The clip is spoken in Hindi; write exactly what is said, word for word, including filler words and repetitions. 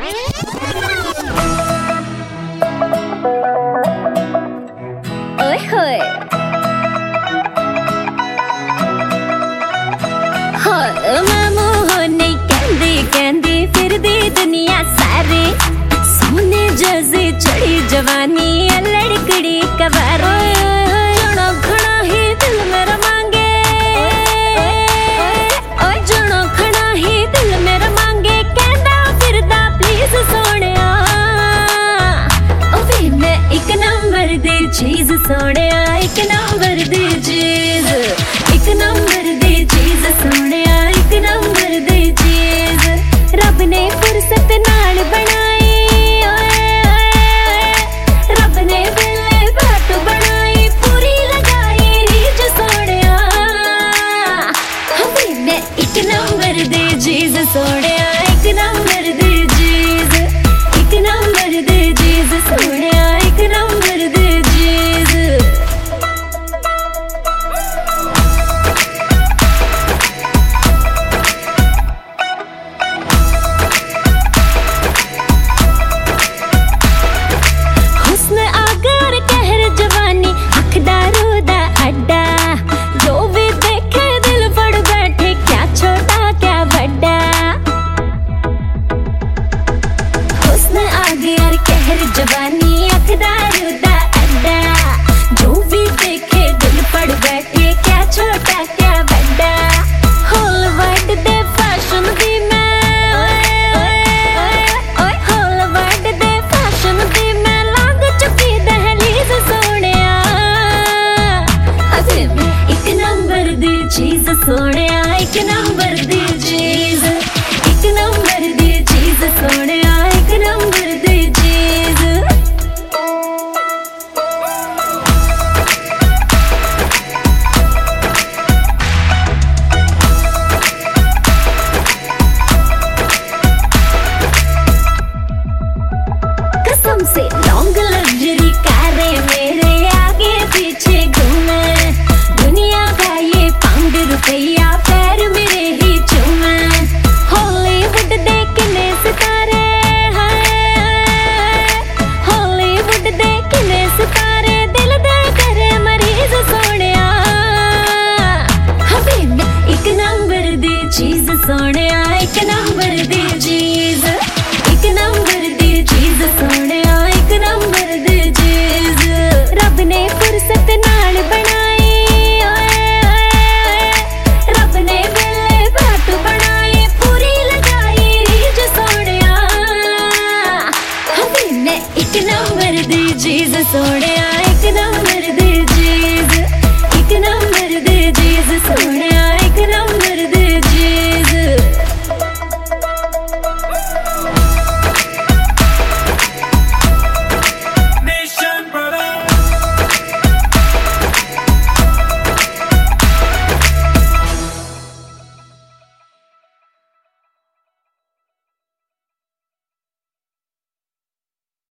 ओए होए मामू होने कहंदी कहंदी फिरदी दुनिया सारी सोने जैसी चढ़ी जवानी लड़कड़ी कबार जनो खड़ा ही दिल मेरा मांगे ओए जनो खड़ा ही दिल मेरा मांगे कहंदा फिरदा प्लीज सोनिया ओ वे मैं एक नंबर दी चीज सोनिया एक नंबर दी चीज एक नंबर दी चीज सोनिया एक नंबर दी चीज रब ने फुर्सत नाल बनाई रब ने बिल्ले बात बनाई पूरी लगाई रीज सोनिया हमें मैं एक नंबर दी चीज सोनिया एक नंबर दी चीज एक नंबर दी चीज सोनिया एक नंबर दी चीज हुस्न आगर कहर जवानी हकदारू दा अड्डा जो भी देखे दिल फड़ बैठे क्या छोटा क्या बड़ा हुस्न आगर कहर जवानी हकदारू दा अड्डा जो भी देखे दिल फड़ बैठे क्या छोटा क्या बड़ा हॉलीवुड दे फैशन दी मैं ओए हॉलीवुड दे फैशन दी मैं लंघ चुकी दहलीज सोनिया अरे मैं एक नंबर दी चीज सोनिया एक नंबर दी चीज एक नंबर दी चीज सोनिया एक नंबर दी चीज कसम से लॉन्ग लग्जरी कारें मेरे आगे पीछे घूमे दुनिया का ये पाउंड रुपया पैर मेरे ही चूमे हॉलीवुड देखने सितारे हैं हॉलीवुड देखने सितारे दिल दे करे मरीज सोनिया हमें मैं एक नंबर दी चीज सोनिया एक नंबर दी चीज एक नंबर दी चीज सोनिया एक नंबर दी चीज रब ने फुर्सत नाल बनाई रब ने बिल्ले बात बनाई पूरी लगाई रीज सोनिया हमें मैं एक नंबर दी चीज सोनिया